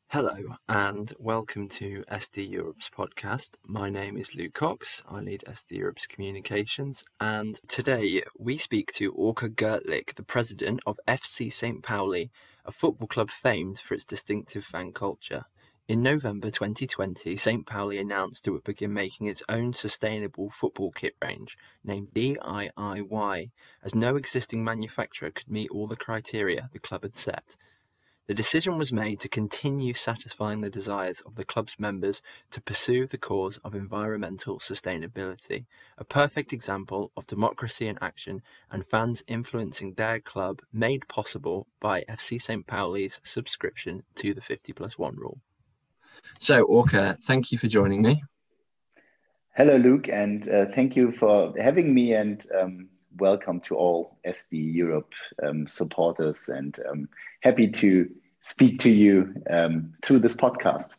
Hello and welcome to SD Europe's podcast. My name is Luke Cox. I lead SD Europe's communications, and today we speak to Orca Gertlich, the president of FC St. Pauli, a football club famed for its distinctive fan culture. In November 2020, St. Pauli announced it would begin making its own sustainable football kit range, named DIY, as no existing manufacturer could meet all the criteria the club had set. The decision was made to continue satisfying the desires of the club's members to pursue the cause of environmental sustainability, a perfect example of democracy in action and fans influencing their club, made possible by FC St. Pauli's subscription to the 50+1 rule. So, Orca, thank you for joining me. Hello, Luke, and thank you for having me, and welcome to all SD Europe supporters, and happy to speak to you through this podcast.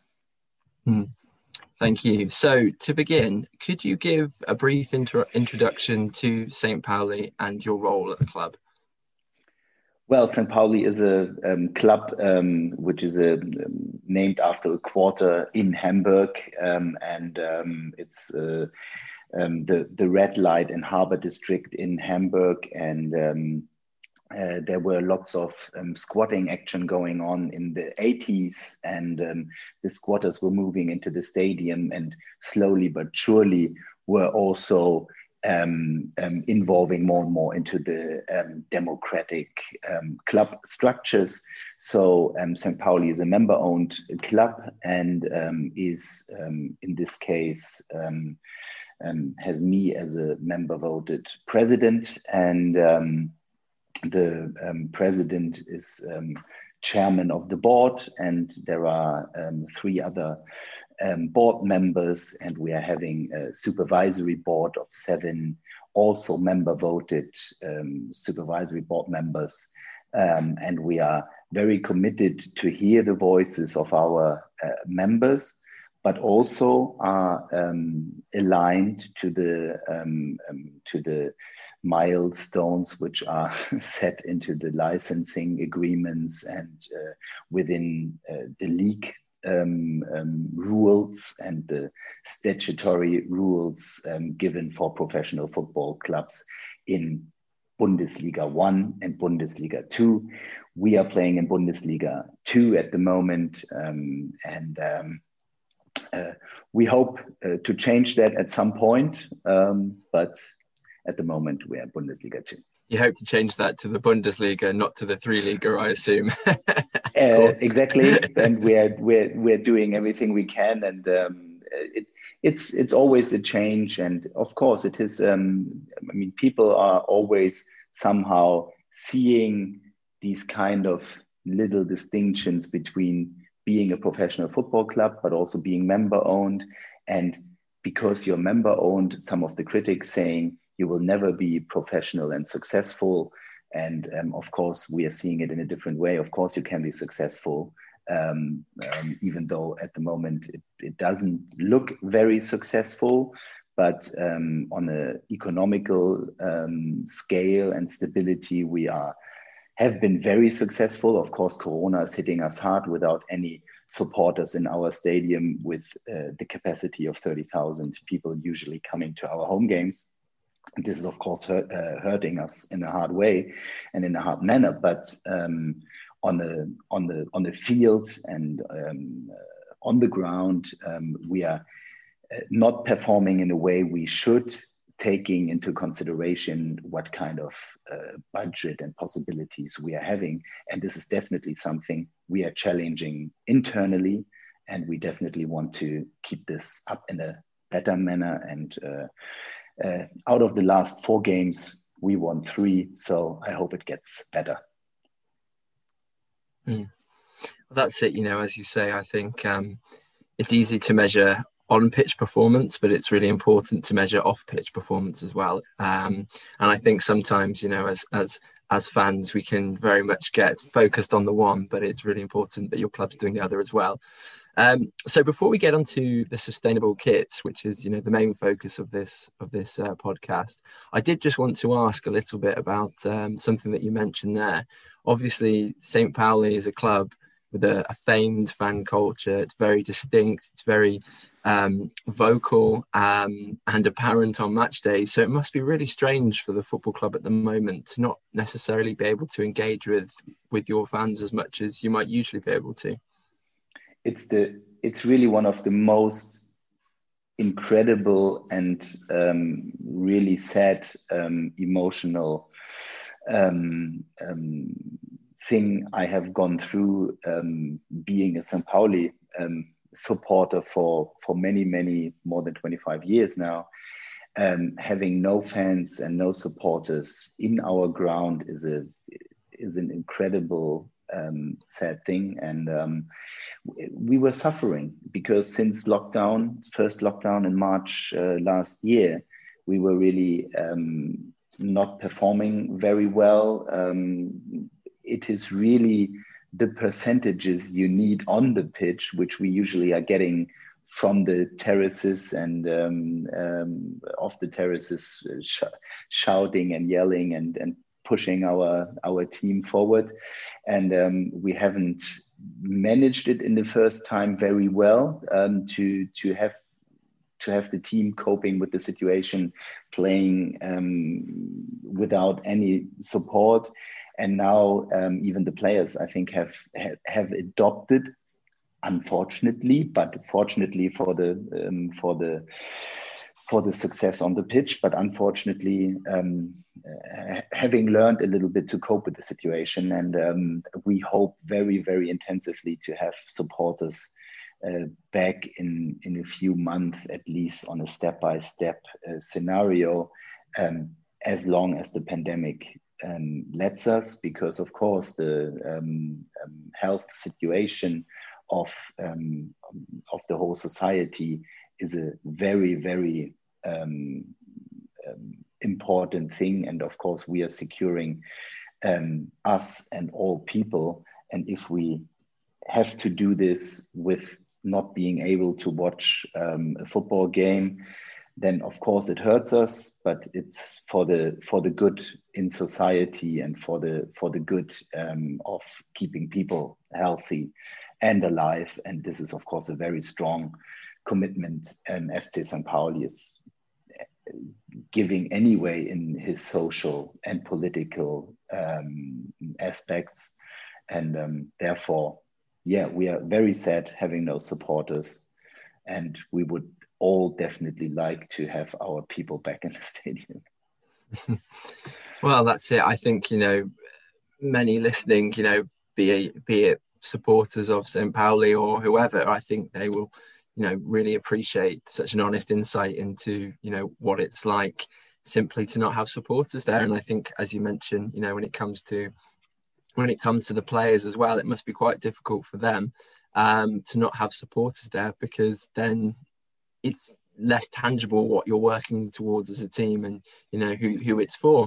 Thank you. So to begin, could you give a brief introduction to St. Pauli and your role at the club? Well, St. Pauli is a club which is named after a quarter in Hamburg, and it's the red light and harbor district in Hamburg, and there were lots of squatting action going on in the 80s, and the squatters were moving into the stadium and slowly but surely were also involving more and more into the democratic club structures. So St. Pauli is a member-owned club, and is in this case has me as a member-voted president, and the president is chairman of the board, and there are three other board members, and we are having a supervisory board of 7 also member voted supervisory board members, and we are very committed to hear the voices of our members, but also are aligned to the milestones which are set into the licensing agreements and within the league rules and the statutory rules given for professional football clubs in Bundesliga 1 and Bundesliga 2. We are playing in Bundesliga 2 at the moment, and we hope to change that at some point, but at the moment, we are Bundesliga 2. You hope to change that to the Bundesliga, not to the 3-Liga, I assume. Exactly, and we're doing everything we can, and it's always a change, and of course it is. People are always somehow seeing these kind of little distinctions between being a professional football club, but also being member-owned, and because you're member-owned, some of the critics saying you will never be professional and successful. And of course, we are seeing it in a different way. Of course, you can be successful, even though at the moment it doesn't look very successful. But on an economical scale and stability, we have been very successful. Of course, Corona is hitting us hard without any supporters in our stadium, with the capacity of 30,000 people usually coming to our home games. This is, of course, hurting us in a hard way and in a hard manner. But on the field and on the ground, we are not performing in a way we should, taking into consideration what kind of budget and possibilities we are having. And this is definitely something we are challenging internally, and we definitely want to keep this up in a better manner. And out of the last 4 games, we won 3, so I hope it gets better. Well, that's it. As you say, I think it's easy to measure on-pitch performance, but it's really important to measure off-pitch performance as well. And I think sometimes, as fans, we can very much get focused on the one, but it's really important that your club's doing the other as well. So before we get onto the sustainable kits, which is, the main focus of this podcast, I did just want to ask a little bit about something that you mentioned there. Obviously, St. Pauli is a club with a famed fan culture. It's very distinct. It's very vocal and apparent on match days. So it must be really strange for the football club at the moment to not necessarily be able to engage with your fans as much as you might usually be able to. It's really one of the most incredible and really sad, emotional thing I have gone through, being a St. Pauli supporter for many more than 25 years now. Having no fans and no supporters in our ground is an incredible sad thing, and we were suffering because since first lockdown in March last year, we were really not performing very well. It is really the percentages you need on the pitch, which we usually are getting from the terraces and off the terraces, shouting and yelling and pushing our team forward. And we haven't managed it in the first time very well, to have the team coping with the situation, playing without any support. And now even the players, I think, have adopted, unfortunately, but fortunately for the success on the pitch, but unfortunately having learned a little bit to cope with the situation. And we hope very, very intensively to have supporters back in a few months, at least on a step-by-step scenario, as long as the pandemic lets us, because of course the health situation of the whole society is a very, very important thing. And of course we are securing us and all people. And if we have to do this with not being able to watch a football game, then of course it hurts us, but it's for the good in society and for the good of keeping people healthy and alive. And this is of course a very strong commitment FC St. Pauli is giving anyway in his social and political aspects. And therefore, yeah, we are very sad having no supporters, and we would all definitely like to have our people back in the stadium. Well, that's it. I think, many listening, be it supporters of St. Pauli or whoever, I think they will, really appreciate such an honest insight into, what it's like simply to not have supporters there. And I think, as you mentioned, when it comes to the players as well, it must be quite difficult for them to not have supporters there, because then it's less tangible what you're working towards as a team and who it's for.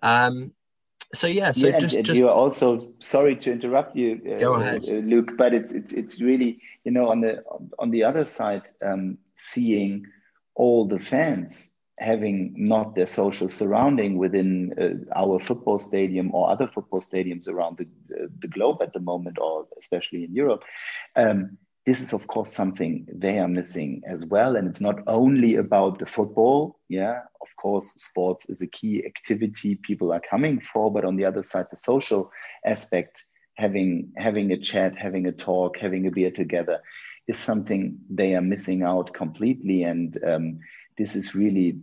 You are also, sorry to interrupt you, go ahead, Luke, but it's really on the other side, seeing all the fans having not their social surrounding within our football stadium or other football stadiums around the globe at the moment, or especially in Europe. This is, of course, something they are missing as well. And it's not only about the football. Yeah, of course, sports is a key activity people are coming for. But on the other side, the social aspect, having a chat, having a talk, having a beer together is something they are missing out completely. And this is really,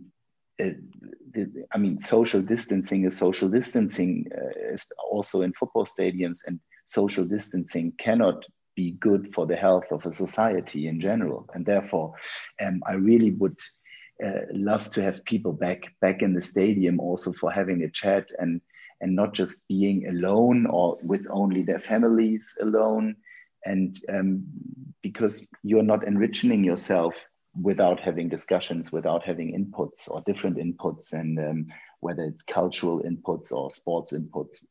social distancing is social distancing, is also in football stadiums, and social distancing cannot be good for the health of a society in general. And therefore, I really would love to have people back in the stadium, also for having a chat and not just being alone or with only their families alone. And because you're not enriching yourself without having discussions, without having inputs or different inputs, and whether it's cultural inputs or sports inputs.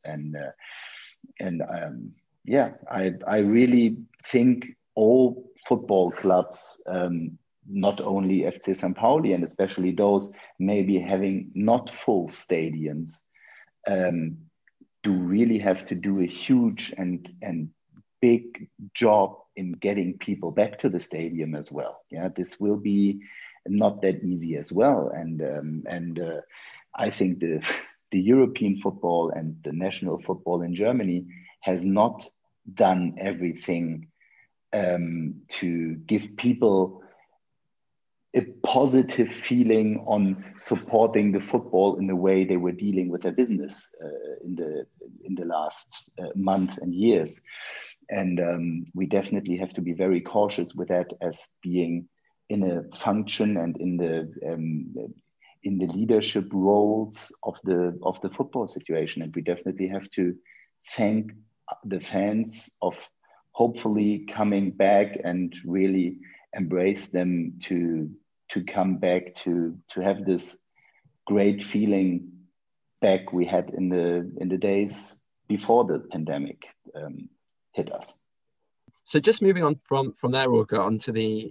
I really think all football clubs, not only FC St. Pauli, and especially those maybe having not full stadiums, do really have to do a huge and big job in getting people back to the stadium as well. Yeah, this will be not that easy as well. And I think the European football and the national football in Germany has not done everything to give people a positive feeling on supporting the football in the way they were dealing with their business in the last month and years. And we definitely have to be very cautious with that, as being in a function and in the leadership roles of the football situation. And we definitely have to thank the fans of hopefully coming back and really embrace them to come back to have this great feeling back we had in the days before the pandemic hit us. So just moving on from there, Orca, onto the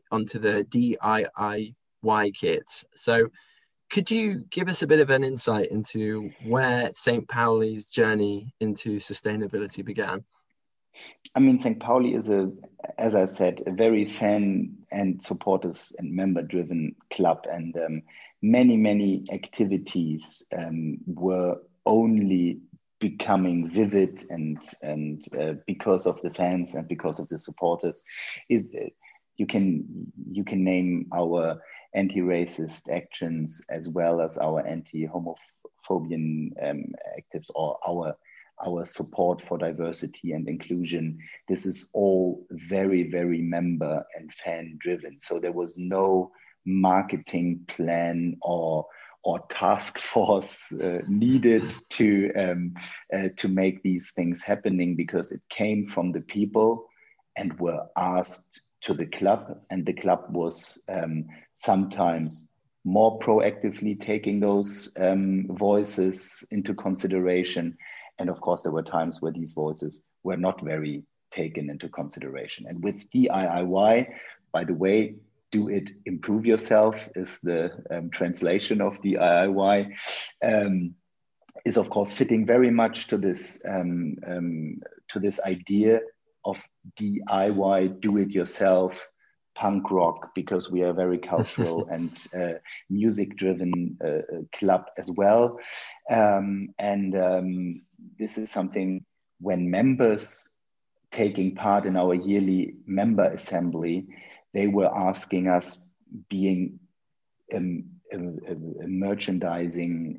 DIY kits. So could you give us a bit of an insight into where St. Pauli's journey into sustainability began? I mean, St. Pauli is, as I said, a very fan and supporters and member-driven club, and many activities were only becoming vivid and because of the fans and because of the supporters. You can name our anti-racist actions as well as our anti-homophobia actives, or our support for diversity and inclusion. This is all very member and fan driven. So there was no marketing plan or task force needed to make these things happening, because it came from the people and were asked to the club, and the club was sometimes more proactively taking those voices into consideration. And of course, there were times where these voices were not very taken into consideration. And with DIY, by the way, do it, improve yourself, is the translation of DIY, is of course fitting very much to this idea of DIY, do it yourself, punk rock, because we are a very cultural and music driven club as well. This is something, when members taking part in our yearly member assembly, they were asking us, being a merchandising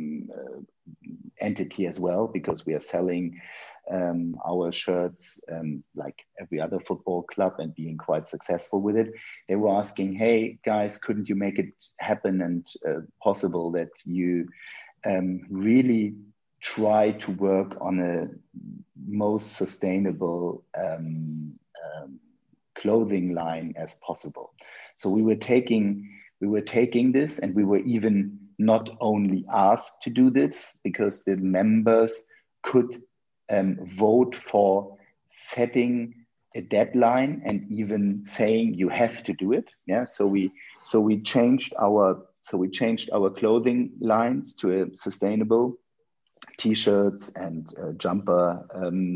entity as well, because we are selling our shirts like every other football club and being quite successful with it. They were asking, hey guys, couldn't you make it happen and possible that you really try to work on a most sustainable clothing line as possible. So we were taking this, and we were even not only asked to do this, because the members could vote for setting a deadline and even saying you have to do it. Yeah. So we changed our clothing lines to a sustainable T-shirts and jumper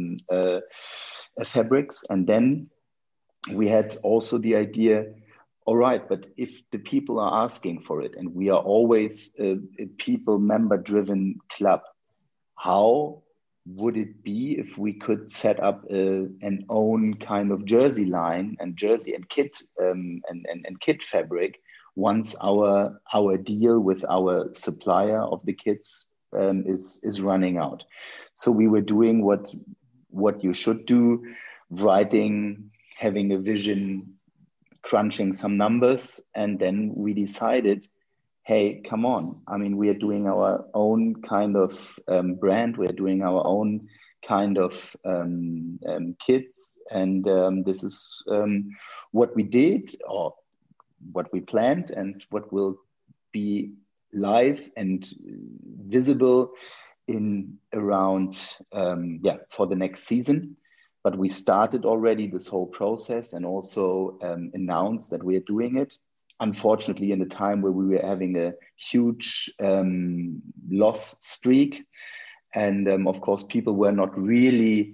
fabrics. And then we had also the idea, all right, but if the people are asking for it, and we are always a people member driven club, how would it be if we could set up an own kind of jersey line and jersey and kit and kit fabric once our deal with our supplier of the kits is running out? So we were doing what you should do, writing, having a vision, crunching some numbers, and then we decided, hey, come on. I mean, we are doing our own kind of brand. We're doing our own kind of kits. And this is what we did, or what we planned, and what will be live and visible in around, for the next season. But we started already this whole process, and also announced that we are doing it. Unfortunately, in a time where we were having a huge loss streak. And of course, people were not really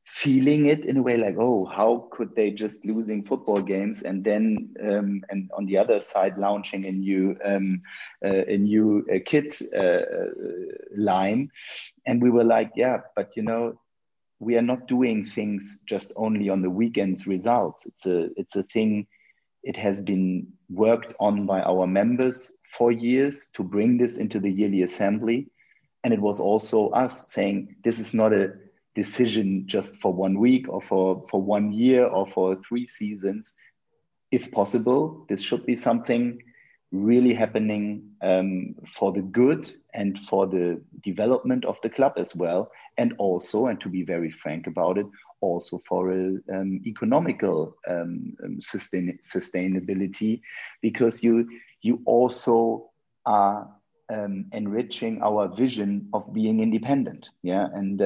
feeling it in a way like, oh, how could they just losing football games and then and on the other side launching a new kit line. And we were like, yeah, but we are not doing things just only on the weekends results. It's a thing. It has been worked on by our members for years to bring this into the yearly assembly. And it was also us saying, this is not a decision just for 1 week or for 1 year or for 3 seasons. If possible, this should be something really happening for the good and for the development of the club as well. And also, and to be very frank about it, also for economical sustainability, because you also are enriching our vision of being independent. Yeah, and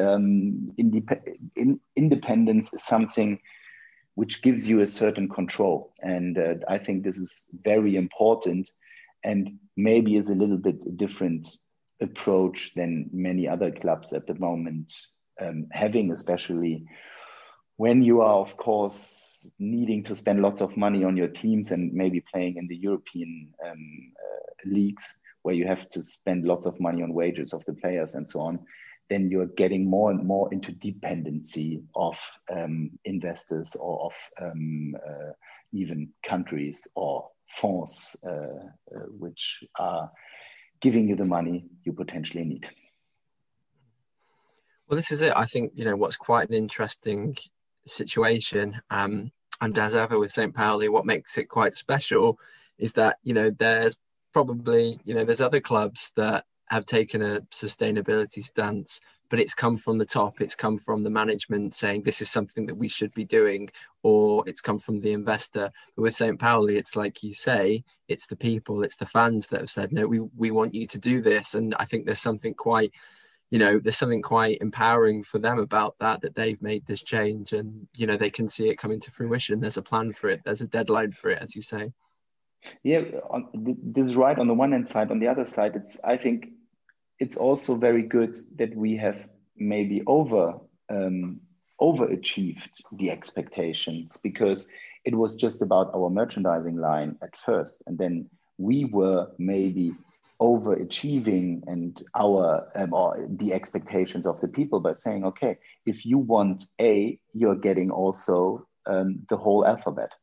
independence is something which gives you a certain control. And I think this is very important, and maybe is a little bit different approach than many other clubs at the moment having, especially when you are, of course, needing to spend lots of money on your teams and maybe playing in the European leagues where you have to spend lots of money on wages of the players and so on. Then you're getting more and more into dependency of investors or of even countries or fonds, which are giving you the money you potentially need. Well, this is it. I think, what's quite an interesting situation, and as ever with St. Pauli, what makes it quite special is that, there's probably, there's other clubs that have taken a sustainability stance, but it's come from the top. It's come from the management saying this is something that we should be doing, or it's come from the investor. But with St. Pauli, it's like you say, it's the people, it's the fans that have said, no, we want you to do this. And I think there's something quite, there's something quite empowering for them about that they've made this change, and, they can see it coming to fruition. There's a plan for it. There's a deadline for it, as you say. Yeah, this is right on the one hand side. On the other side, I think it's also very good that we have maybe overachieved the expectations, because it was just about our merchandising line at first, and then we were maybe overachieving and our or the expectations of the people by saying, okay, if you want A, you're getting also the whole alphabet.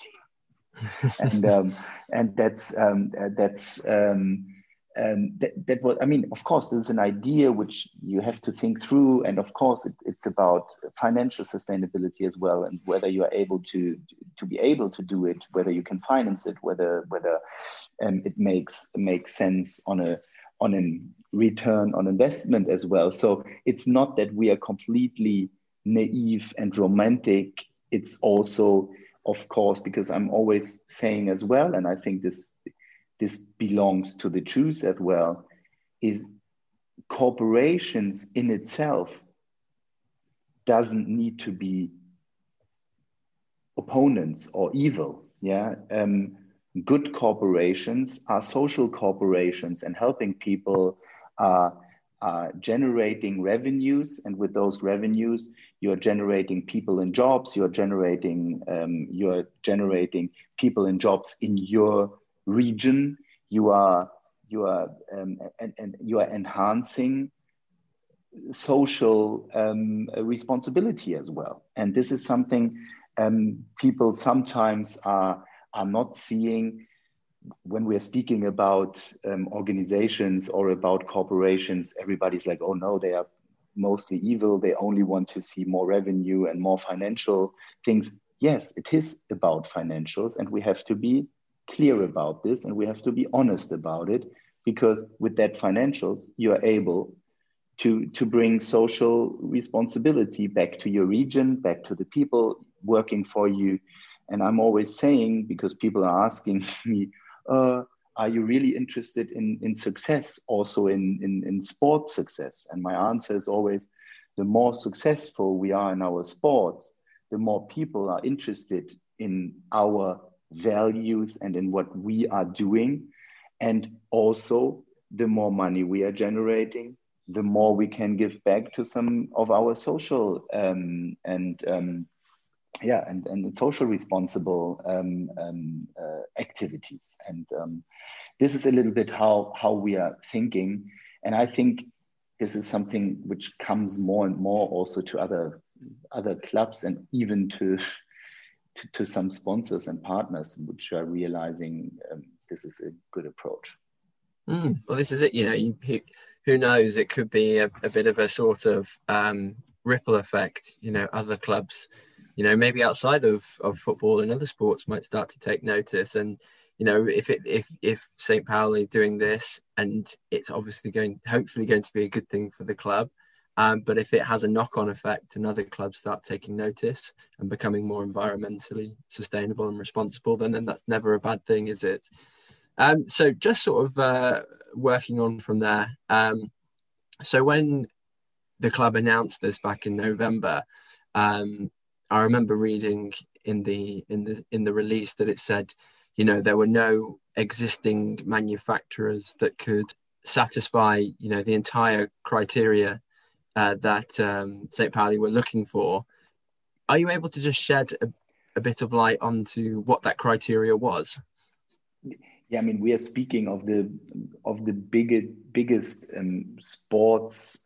and that's that was, I mean, of course, this is an idea which you have to think through, and of course, it's about financial sustainability as well, and whether you are able to be able to do it, whether you can finance it, whether it makes sense on an return on investment as well. So it's not that we are completely naive and romantic. It's also, of course, because I'm always saying as well, and I think this belongs to the truth as well, is corporations in itself doesn't need to be opponents or evil. Yeah, good corporations are social corporations, and helping people are generating revenues, and with those revenues, you're generating people in jobs. You're generating people in jobs in your region. You are enhancing social responsibility as well. And this is something people sometimes are not seeing when we're speaking about organizations or about corporations. Everybody's like, oh no, they are mostly evil. They only want to see more revenue and more financial things. Yes, it is about financials, and we have to be clear about this, and we have to be honest about it, because with that financials, you are able to bring social responsibility back to your region, back to the people working for you. And I'm always saying, because people are asking me, are you really interested in success, also in sport success? And my answer is always, the more successful we are in our sports, the more people are interested in our values and in what we are doing. And also, the more money we are generating, the more we can give back to some of our social and social responsible activities. And this is a little bit how we are thinking. And I think this is something which comes more and more also to other clubs, and even to some sponsors and partners, which are realizing this is a good approach. Well, this is it. Who knows? It could be a bit of a sort of ripple effect. Other clubs, maybe outside of football and other sports might start to take notice. And if St. Pauli doing this, and it's obviously hopefully going to be a good thing for the club. But if it has a knock-on effect and other clubs start taking notice and becoming more environmentally sustainable and responsible, then that's never a bad thing, is it? So just sort of working on from there. So when the club announced this back in November, I remember reading in the release that it said, there were no existing manufacturers that could satisfy, the entire criteria that St. Pauli were looking for. Are you able to just shed a bit of light onto what that criteria was? Yeah, I mean, we are speaking of the biggest sports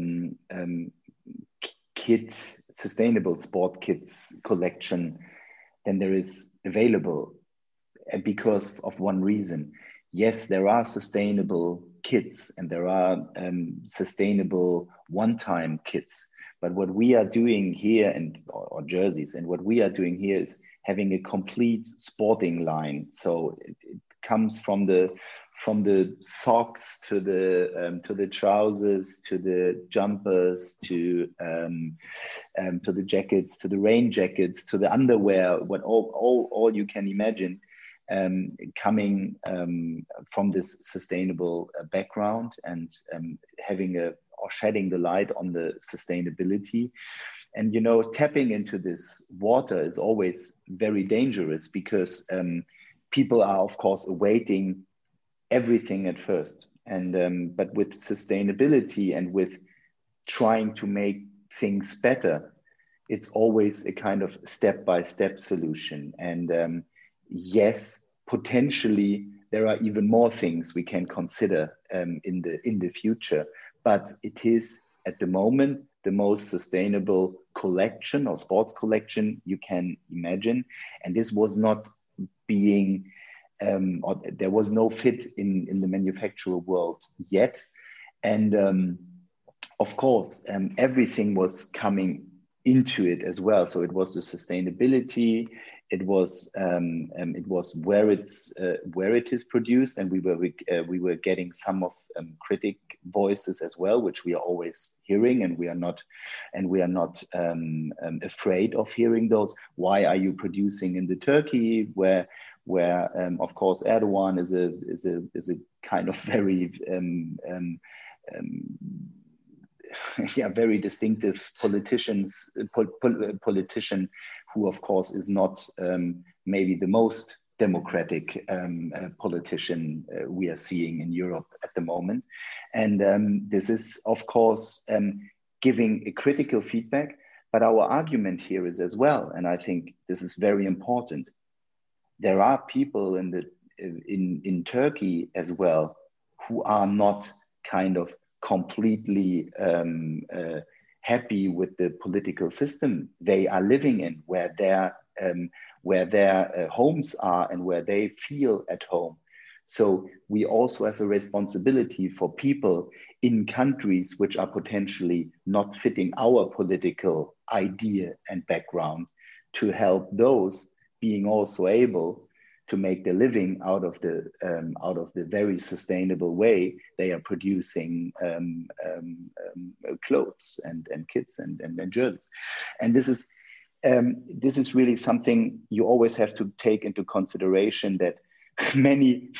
sustainable sport kits collection than there is available, because of one reason. Yes, there are sustainable kits and there are sustainable one-time kits. But what we are doing here, or jerseys, and what we are doing here is having a complete sporting line. So it comes from the socks to the trousers, to the jumpers, to the jackets, to the rain jackets, to the underwear, all you can imagine. Coming from this sustainable background, and shedding the light on the sustainability. And tapping into this water is always very dangerous, because people are, of course, awaiting everything at first. And but with sustainability and with trying to make things better, it's always a kind of step-by-step solution. And yes, potentially there are even more things we can consider in the future, but it is at the moment the most sustainable collection or sports collection you can imagine. And this was not being, or there was no fit in the manufacturer world yet. And of course, everything was coming into it as well. So it was the sustainability, it was where it is produced, and we were getting some of critic voices as well, which we are always hearing, and we are not afraid of hearing those. Why are you producing in the Turkey, where of course Erdogan is a kind of very very distinctive politician who, of course, is not maybe the most democratic politician we are seeing in Europe at the moment. And this is, of course, giving a critical feedback. But our argument here is as well, and I think this is very important, there are people in Turkey as well who are not kind of completely happy with the political system they are living in, where their homes are and where they feel at home. So we also have a responsibility for people in countries which are potentially not fitting our political idea and background, to help those being also able to make their living out of the very sustainable way they are producing clothes and kits and jerseys. And this is really something you always have to take into consideration, that many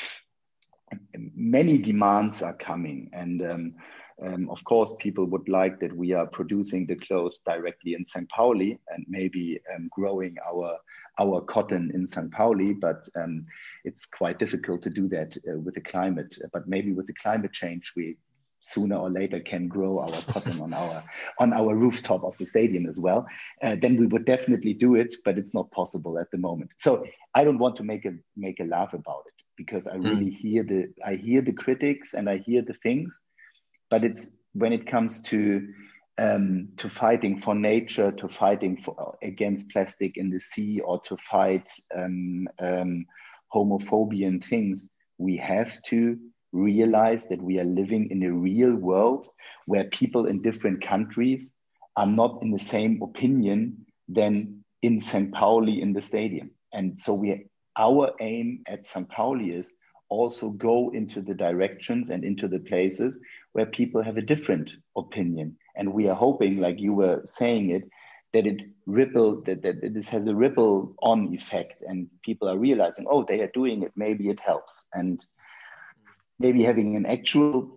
demands are coming, and of course people would like that we are producing the clothes directly in St. Pauli and maybe growing our cotton in St. Pauli, but it's quite difficult to do that with the climate. But maybe with the climate change, we sooner or later can grow our cotton on our rooftop of the stadium as well, then we would definitely do it, but it's not possible at the moment. So I don't want to make a laugh about it, because I really hear the critics and I hear the things, but it's when it comes to fighting for nature, to fighting against plastic in the sea, or to fight homophobia and things, we have to realize that we are living in a real world where people in different countries are not in the same opinion than in St. Pauli in the stadium. And so our aim at St. Pauli is also go into the directions and into the places where people have a different opinion. And we are hoping, like you were saying it, that that this has a ripple on effect, and people are realizing, oh, they are doing it, maybe it helps. And maybe having an actual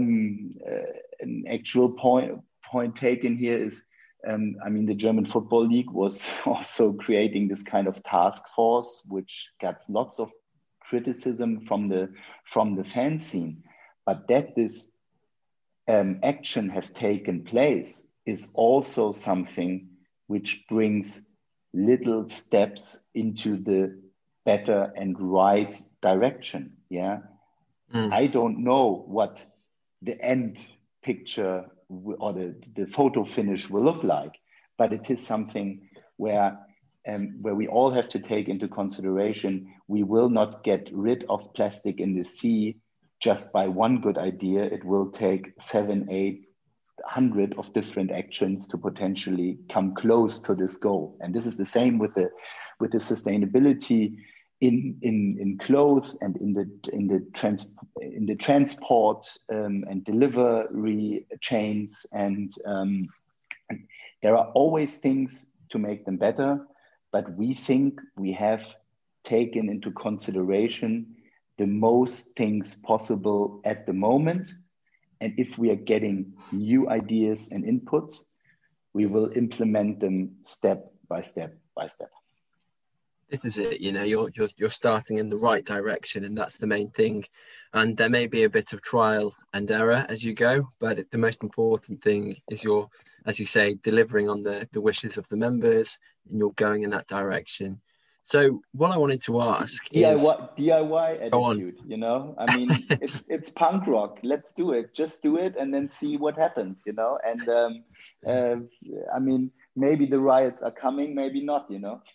point taken here is, I mean, the German Football League was also creating this kind of task force, which got lots of criticism from the fan scene. But that this action has taken place is also something which brings little steps into the better and right direction. Yeah. I don't know what the end picture or the photo finish will look like, but it is something where we all have to take into consideration. We will not get rid of plastic in the sea just by one good idea. It will take 700-800 of different actions to potentially come close to this goal. And this is the same with the sustainability in clothes and in the transport and delivery chains, and there are always things to make them better, but we think we have taken into consideration the most things possible at the moment, and if we are getting new ideas and inputs, we will implement them step by step by step. This is it, you know, you're starting in the right direction, and that's the main thing. And there may be a bit of trial and error as you go, but the most important thing is you're, as you say, delivering on the wishes of the members, and you're going in that direction. So what I wanted to ask is DIY attitude, you know, I mean, it's punk rock. Let's do it. Just do it and then see what happens, you know. And I mean, maybe the riots are coming, maybe not, you know.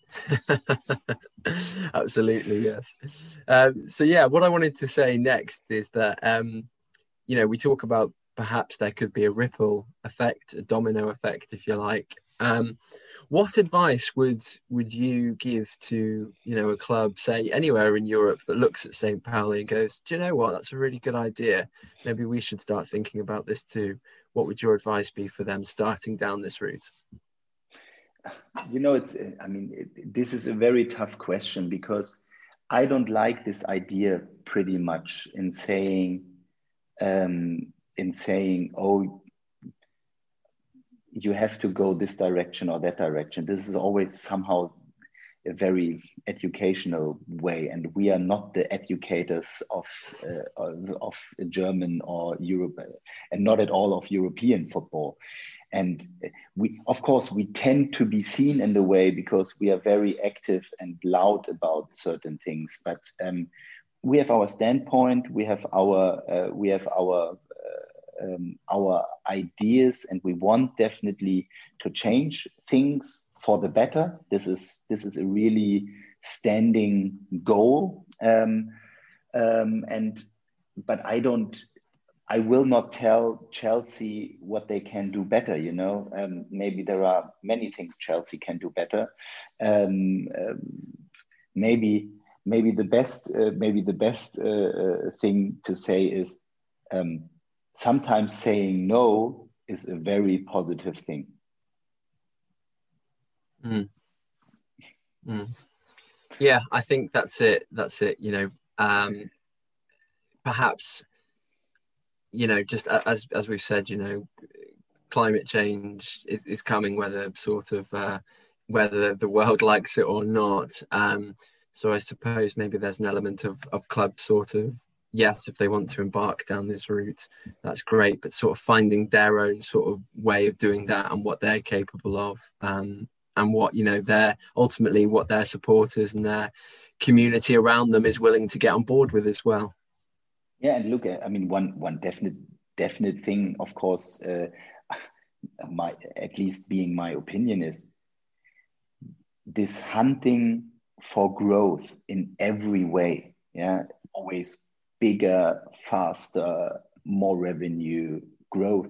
Absolutely, yes. So yeah, what I wanted to say next is that you know, we talk about perhaps there could be a ripple effect, a domino effect, if you like. What advice would you give to, you know, a club, say anywhere in Europe, that looks at St. Pauli and goes, do you know what, that's a really good idea, maybe we should start thinking about this too? What would your advice be for them starting down this route? You know, this is a very tough question, because I don't like this idea pretty much in saying, oh, you have to go this direction or that direction. This is always somehow a very educational way, and we are not the educators of German or Europe, and not at all of European football. And we, of course, we tend to be seen in the way because we are very active and loud about certain things. But we have our standpoint, we have our ideas, and we want definitely to change things for the better. This is a really standing goal, but I will not tell Chelsea what they can do better. You know, maybe there are many things Chelsea can do better. Maybe the best thing to say is, sometimes saying no is a very positive thing. Yeah, I think that's it. You know, perhaps, you know, just as we've said, you know, climate change is coming, whether the world likes it or not. So I suppose maybe there's an element of clubs sort of, yes, if they want to embark down this route, that's great, but sort of finding their own sort of way of doing that and what they're capable of, and what, you know, their ultimately what their supporters and their community around them is willing to get on board with as well. Yeah, and look, I mean, one definite thing, of course, at least being my opinion, is this hunting for growth in every way. Yeah, always bigger, faster, more revenue, growth,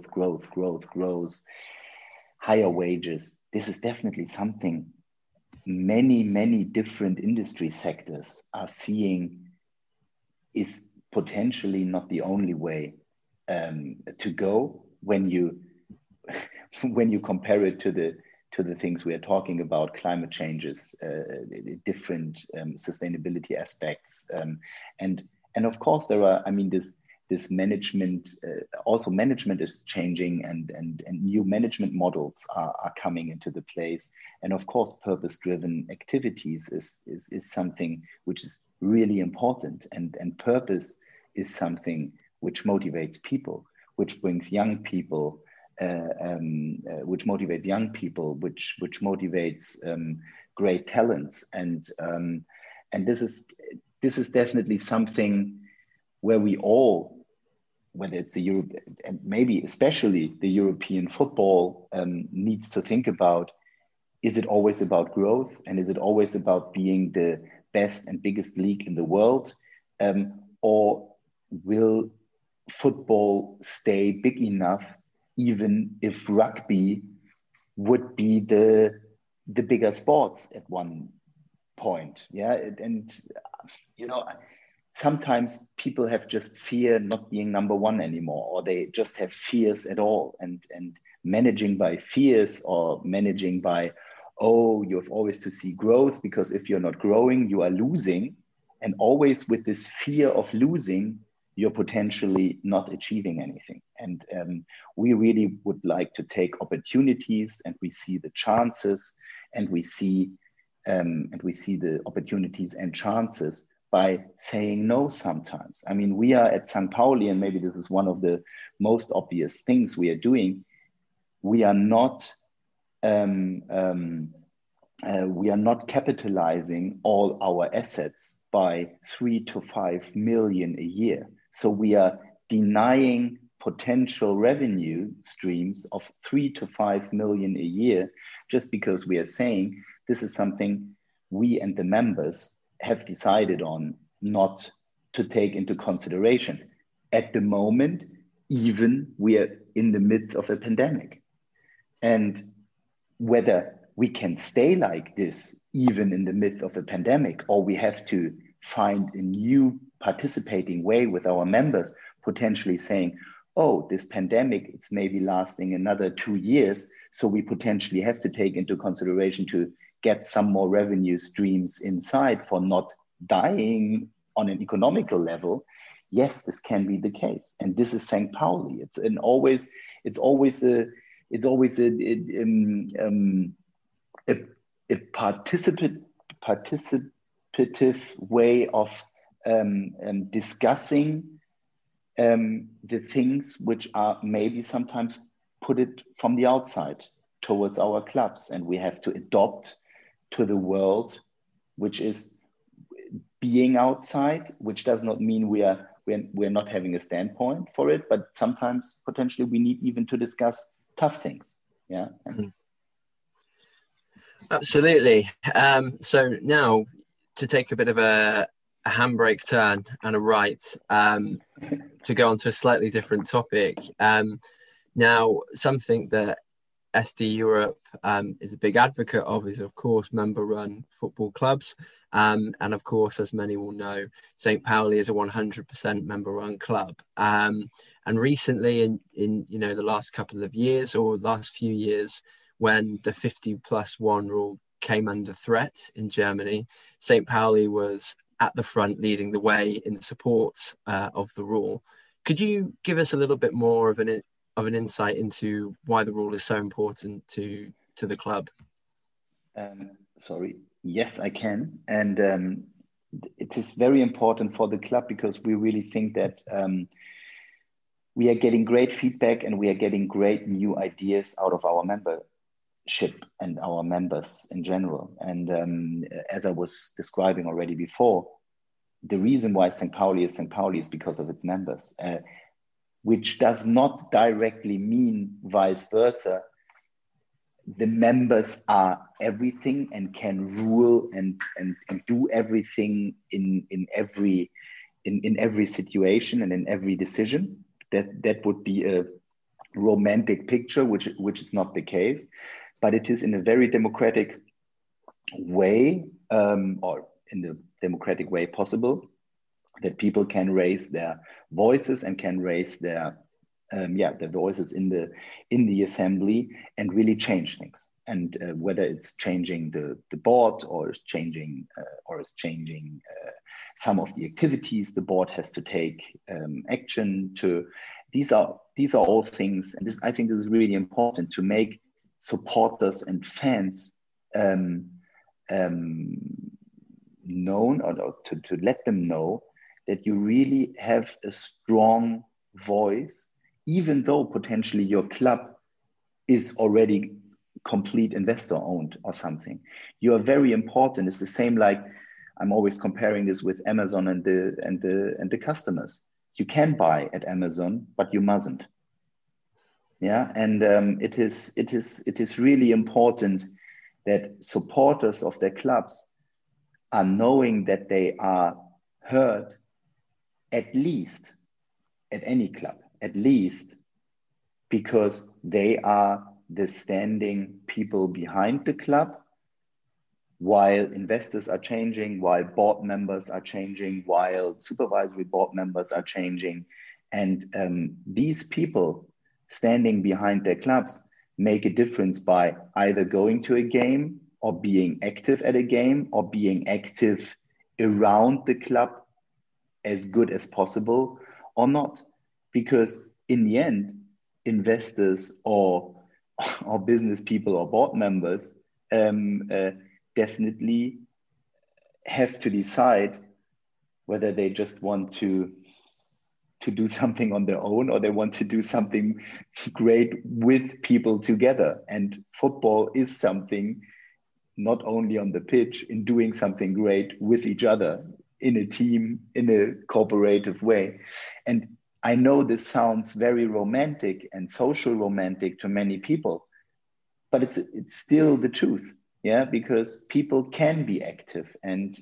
higher wages. This is definitely something many different industry sectors are seeing is potentially not the only way to go when you compare it to the things we are talking about, climate changes, different sustainability aspects, and of course there are, I mean, this management, also management is changing, and new management models are coming into the place, and of course purpose-driven activities is something which is really important, and purpose is something which motivates people, which brings young people, which motivates great talents, and this is definitely something where we all, whether it's the Europe, and maybe especially the European football, needs to think about: is it always about growth, and is it always about being the best and biggest league in the world, or will football stay big enough even if rugby would be the bigger sports at one point? Yeah, and you know, sometimes people have just fear not being number one anymore, or they just have fears at all, and managing by fears, or managing by, oh, you have always to see growth, because if you're not growing, you are losing, and always with this fear of losing, you're potentially not achieving anything. And we really would like to take opportunities, and we see the chances, and we see the opportunities and chances by saying no sometimes. I mean, we are at St. Pauli, and maybe this is one of the most obvious things we are doing. We are not capitalizing all our assets by 3 to 5 million a year. So we are denying potential revenue streams of 3 to 5 million a year, just because we are saying this is something we and the members have decided on not to take into consideration. At the moment, even we are in the midst of a pandemic. And whether we can stay like this even in the midst of a pandemic, or we have to find a new participating way with our members, potentially saying, oh, this pandemic, it's maybe lasting another 2 years, so we potentially have to take into consideration to get some more revenue streams inside for not dying on an economical level. Yes, this can be the case, and this is St. Pauli. It's always a participative way of discussing the things which are maybe sometimes put it from the outside towards our clubs, and we have to adopt to the world which is being outside, which does not mean we're not having a standpoint for it, but sometimes potentially we need even to discuss tough things. Yeah. Absolutely. So now, to take a bit of a handbrake turn and a right, to go on to a slightly different topic. Now, something that SD Europe is a big advocate of is, of course, member-run football clubs. And of course, as many will know, St. Pauli is a 100% member-run club. And recently, in the last couple of years, or last few years, when the 50+1 rule came under threat in Germany, St. Pauli was at the front leading the way in support of the rule. Could you give us a little bit more of an insight into why the rule is so important to the club? Sorry. Yes, I can. And it is very important for the club, because we really think that we are getting great feedback and we are getting great new ideas out of our membership and our members in general. And as I was describing already before, the reason why St. Pauli is because of its members, which does not directly mean vice versa. The members are everything and can rule and do everything in every situation and in every decision. That would be a romantic picture, which is not the case, but it is in a very democratic way, or in the democratic way possible, that people can raise their voices and can raise their voices in the assembly and really change things. And whether it's changing the board, or it's changing some of the activities the board has to take action to. These are all things, and I think this is really important to make supporters and fans known, or to let them know that you really have a strong voice, even though potentially your club is already complete investor owned or something. You are very important. It's the same, like I'm always comparing this with Amazon and the customers. You can buy at Amazon, but you mustn't. Yeah, and it is really important that supporters of their clubs are knowing that they are heard, at least at any club, at least because they are the standing people behind the club, while investors are changing, while board members are changing, while supervisory board members are changing. And these people standing behind their clubs make a difference by either going to a game, or being active at a game, or being active around the club as good as possible, or not. Because in the end, investors or business people or board members definitely have to decide whether they just want to do something on their own, or they want to do something great with people together. And football is something, not only on the pitch, in doing something great with each other, in a team, in a cooperative way. And I know this sounds very romantic and social romantic to many people, but it's still the truth. Yeah, because people can be active, and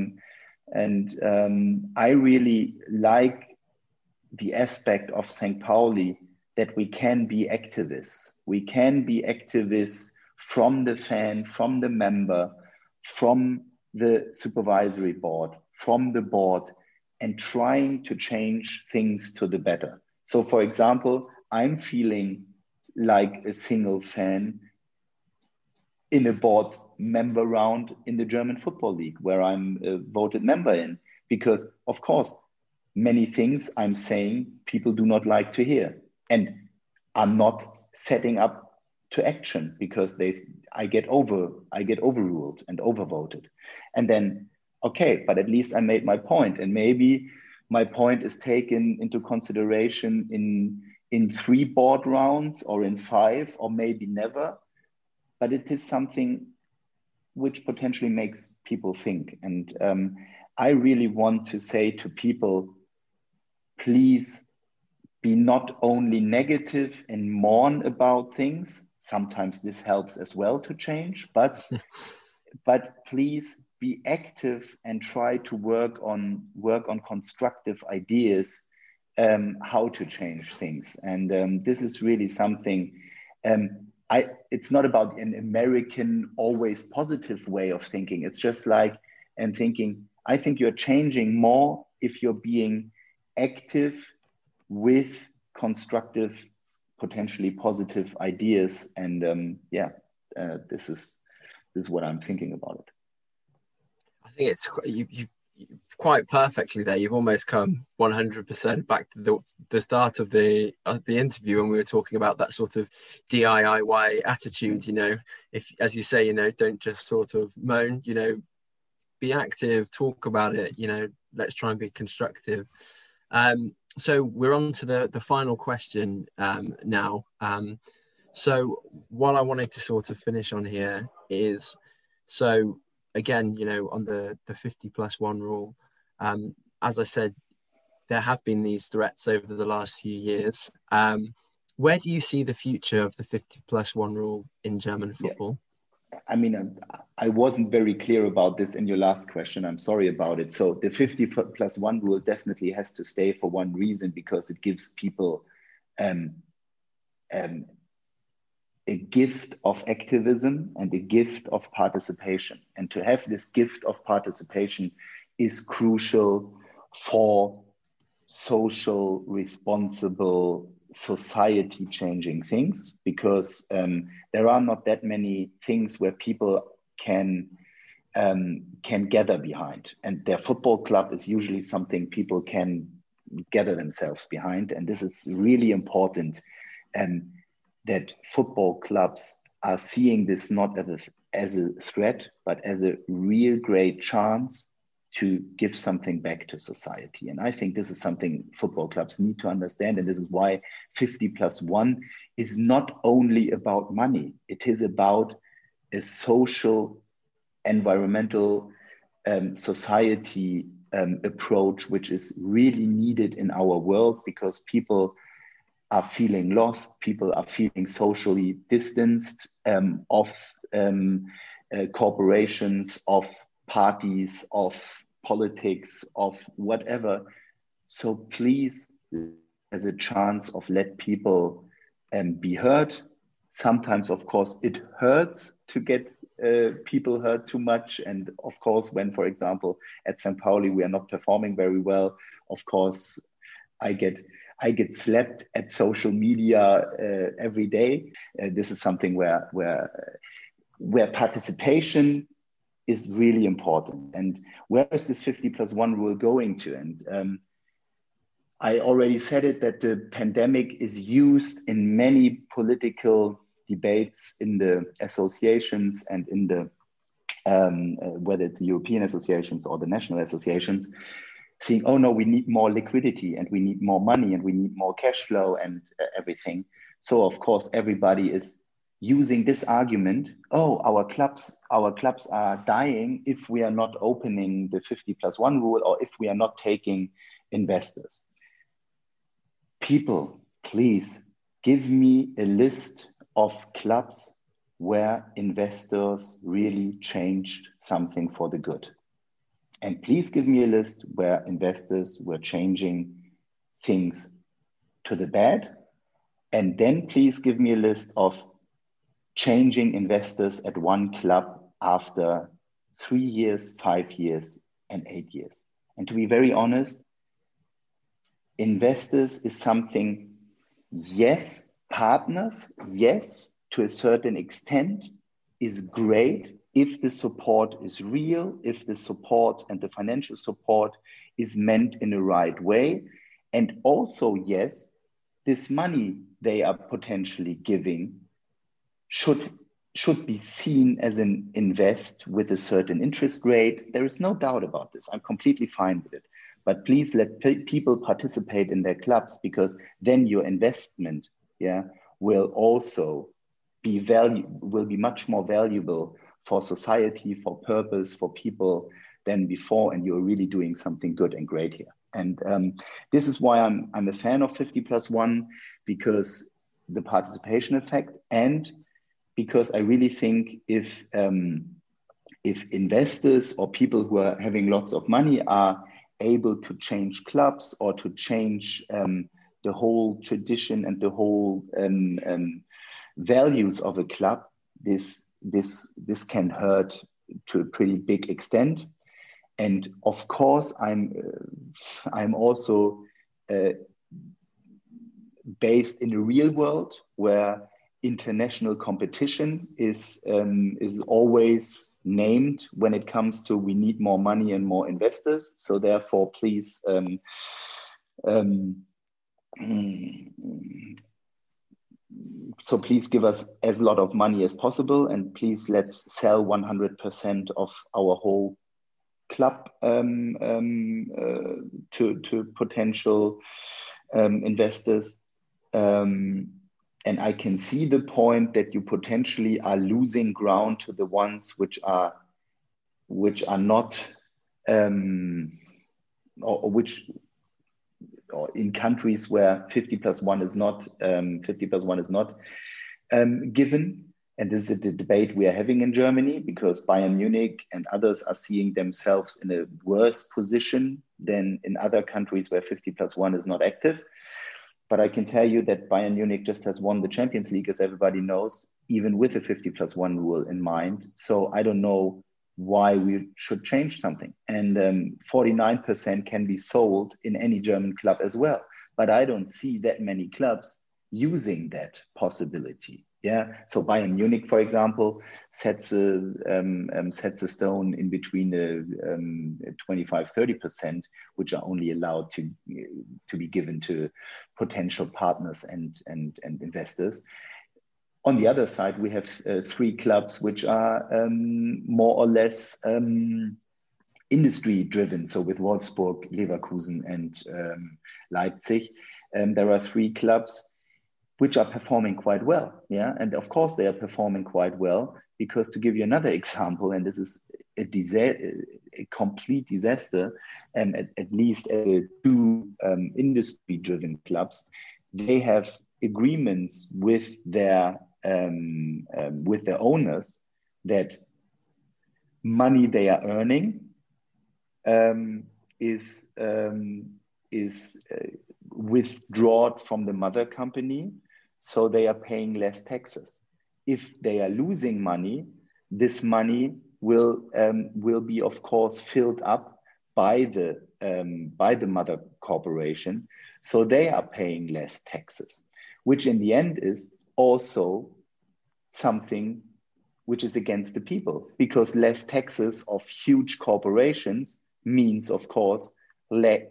I really like the aspect of St. Pauli that we can be activists. We can be activists from the fan, from the member, from the supervisory board, from the board, and trying to change things to the better. So, for example, I'm feeling like a single fan in a board member round in the German Football League, where I'm a voted member in, because of course, many things I'm saying people do not like to hear, and I'm not setting up to action because I get overruled and overvoted. And then, okay, but at least I made my point, and maybe my point is taken into consideration in 3 board rounds, or in 5, or maybe never. But it is something which potentially makes people think. And I really want to say to people, please be not only negative and mourn about things. Sometimes this helps as well to change, but please be active and try to work on constructive ideas, how to change things. And this is really something. It's not about an American always positive way of thinking. It's just like, and thinking, I think you're changing more if you're being active with constructive, potentially positive ideas. And this is what I'm thinking about it. I think it's you quite perfectly there. You've almost come 100% back to the start of the interview when we were talking about that sort of DIY attitude. You know, if, as you say, you know, don't just sort of moan. You know, be active, talk about it, let's try and be constructive. So we're on to the final question now. So what I wanted to sort of finish on here is, so again, on the 50+1 rule, as I said, there have been these threats over the last few years. Where do you see the future of the 50+1 rule in German football? Yeah. I mean, I wasn't very clear about this in your last question. I'm sorry about it. So the 50+1 rule definitely has to stay for one reason, because it gives people a gift of activism and a gift of participation. And to have this gift of participation is crucial for social, responsible, society changing things, because there are not that many things where people can gather behind, and their football club is usually something people can gather themselves behind. And this is really important, that football clubs are seeing this not as a threat, but as a real great chance to give something back to society. And I think this is something football clubs need to understand. And this is why 50+1 is not only about money. It is about a social, environmental, society approach, which is really needed in our world, because people are feeling lost. People are feeling socially distanced of corporations, of parties, of politics, of whatever. So please, as a chance of let people be heard. Sometimes, of course, it hurts to get people hurt too much. And of course, when, for example, at St. Pauli, we are not performing very well, of course, I get slapped at social media every day. This is something where participation is really important. And where is this 50+1 rule going to? And I already said it, that the pandemic is used in many political debates in the associations and in the whether it's the European associations or the national associations, saying, oh no, we need more liquidity and we need more money and we need more cash flow and everything. So of course, everybody is using this argument, oh, our clubs are dying if we are not opening the 50+1 rule, or if we are not taking investors. People, please give me a list of clubs where investors really changed something for the good. And please give me a list where investors were changing things to the bad. And then please give me a list of changing investors at one club after 3 years, 5 years, and 8 years. And to be very honest, investors is something, yes, partners, yes, to a certain extent, is great if the support is real, if the support and the financial support is meant in the right way. And also, yes, this money they are potentially giving should be seen as an invest with a certain interest rate. There is no doubt about this. I'm completely fine with it. But please let people participate in their clubs, because then your investment, will also will be much more valuable for society, for purpose, for people than before, and you're really doing something good and great here. And this is why I'm a fan of 50+1, because the participation effect, and because I really think if investors or people who are having lots of money are able to change clubs or to change the whole tradition and the whole values of a club, this can hurt to a pretty big extent. And of course, I'm also based in the real world, where international competition is always named when it comes to we need more money and more investors. So therefore, please please give us as lot of money as possible, and please let's sell 100% of our whole club to potential investors. And I can see the point that you potentially are losing ground to the ones which are not, or in countries where 50+1 is not given. And this is the debate we are having in Germany, because Bayern Munich and others are seeing themselves in a worse position than in other countries where 50+1 is not active. But I can tell you that Bayern Munich just has won the Champions League, as everybody knows, even with the 50+1 rule in mind. So I don't know why we should change something. And 49% can be sold in any German club as well. But I don't see that many clubs using that possibility. Yeah. So Bayern Munich, for example, sets a stone in between the 25-30%, which are only allowed to be given to potential partners and investors. On the other side, we have 3 clubs which are more or less industry driven. So with Wolfsburg, Leverkusen, and Leipzig, there are 3 clubs which are performing quite well. Yeah. And of course they are performing quite well, because to give you another example, and this is a complete disaster, at least 2 industry driven clubs, they have agreements with their owners that money they are earning is withdrawn from the mother company, so they are paying less taxes. If they are losing money, this money will be, of course, filled up by the mother corporation, so they are paying less taxes, which in the end is also something which is against the people, because less taxes of huge corporations means, of course, less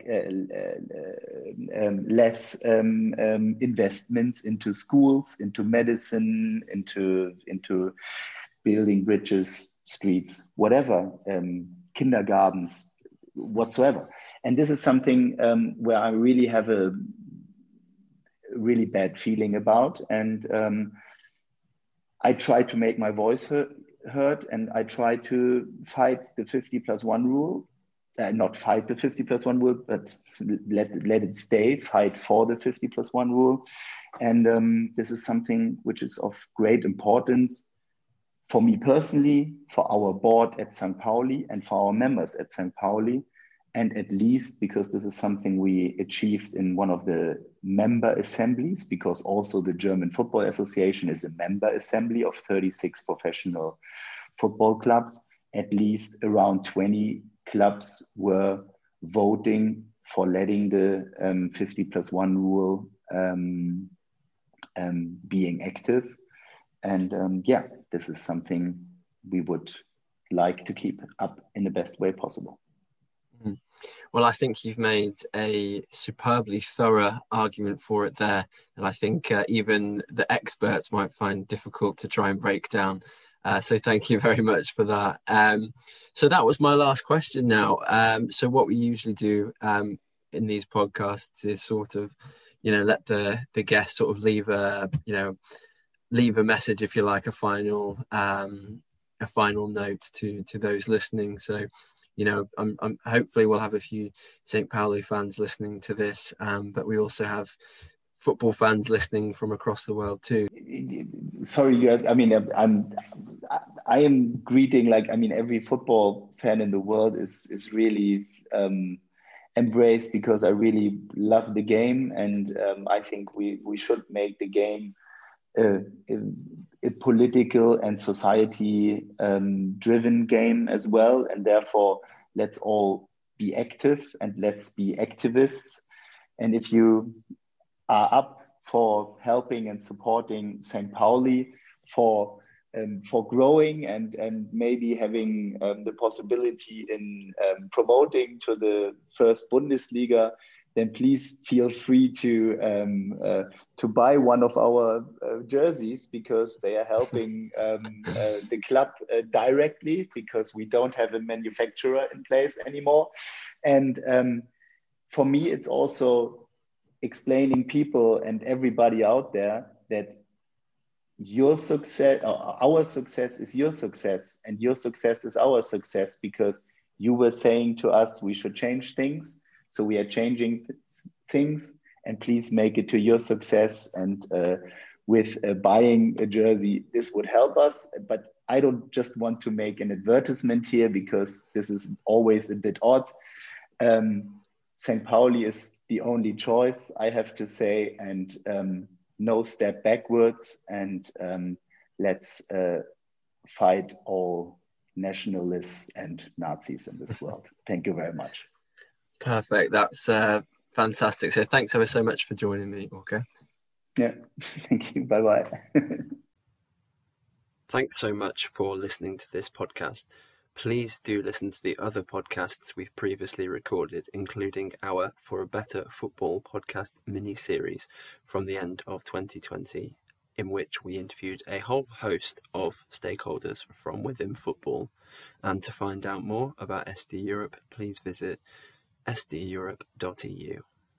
investments into schools, into medicine, into building bridges, streets, whatever, kindergartens, whatsoever. And this is something where I really have a really bad feeling about. And I try to make my voice heard, and I try to fight the 50+1 rule. Not fight the 50+1 rule, but let it stay, fight for the 50+1 rule. And this is something which is of great importance for me personally, for our board at St. Pauli, and for our members at St. Pauli. And at least because this is something we achieved in one of the member assemblies, because also the German Football Association is a member assembly of 36 professional football clubs. At least around 20 clubs were voting for letting the 50+1 rule being active. And yeah, this is something we would like to keep up in the best way possible. Well, I think you've made a superbly thorough argument for it there. And I think even the experts might find difficult to try and break down. So thank you very much for that. So that was my last question now. So what we usually do in these podcasts is sort of, let the guest sort of leave a message, if you like, a final note to those listening. So, I'm hopefully we'll have a few St. Pauli fans listening to this, but we also have football fans listening from across the world too. Sorry, I am greeting, every football fan in the world is really embraced, because I really love the game, and I think we should make the game a political and society driven game as well, and therefore let's all be active and let's be activists. And if you are up for helping and supporting St. Pauli for growing and maybe having the possibility in promoting to the first Bundesliga, then please feel free to buy one of our jerseys, because they are helping the club directly, because we don't have a manufacturer in place anymore. And for me, it's also explaining people and everybody out there that your success, our success is your success, and your success is our success, because you were saying to us we should change things. So we are changing things, and please make it to your success. And with buying a jersey, this would help us. But I don't just want to make an advertisement here, because this is always a bit odd. St. Pauli is the only choice, I have to say, and no step backwards. And let's fight all nationalists and Nazis in this world. Thank you very much. Perfect. That's fantastic. So thanks ever so much for joining me, Orca. Yeah, thank you. Bye-bye. Thanks so much for listening to this podcast. Please do listen to the other podcasts we've previously recorded, including our For a Better Football podcast mini-series from the end of 2020, in which we interviewed a whole host of stakeholders from within football. And to find out more about SD Europe, please visit sdeurope.eu.